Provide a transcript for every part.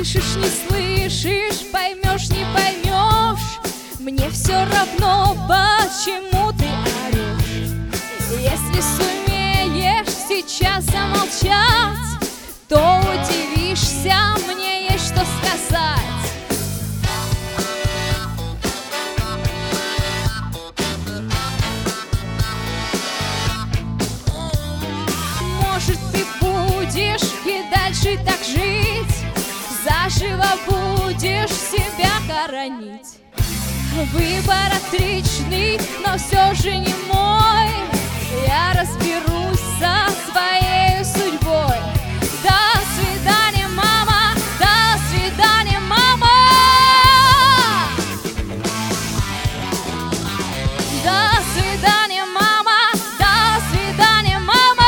слышишь, не слышишь, поймешь, не поймешь, мне все равно, почему ты орешь. Если сумеешь сейчас замолчать, то удивишься, мне есть что сказать. Может, ты будешь и дальше так жить, заживо будешь себя хоронить. Выбор отличный, но все же не мой. Я разберусь со своей судьбой. До свидания, мама, до свидания, мама. До свидания, мама, до свидания, мама.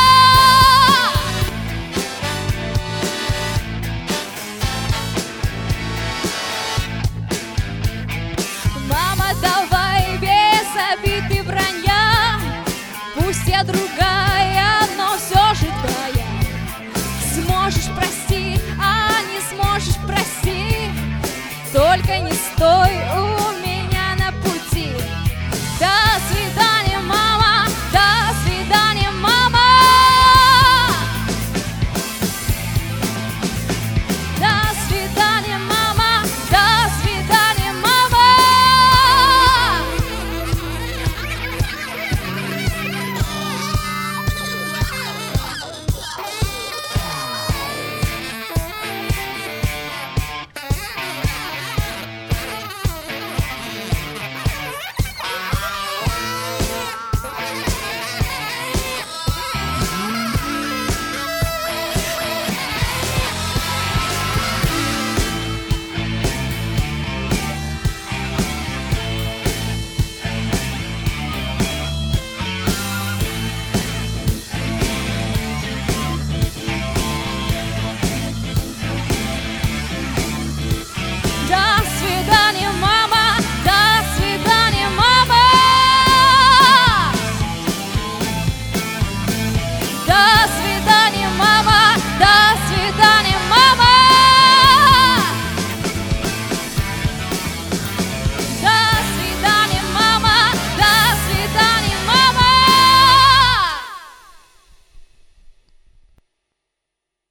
Мама, давай без обид и вранья, пусть я другая, но все же твоя. Сможешь простить, а не сможешь простить, только не стой у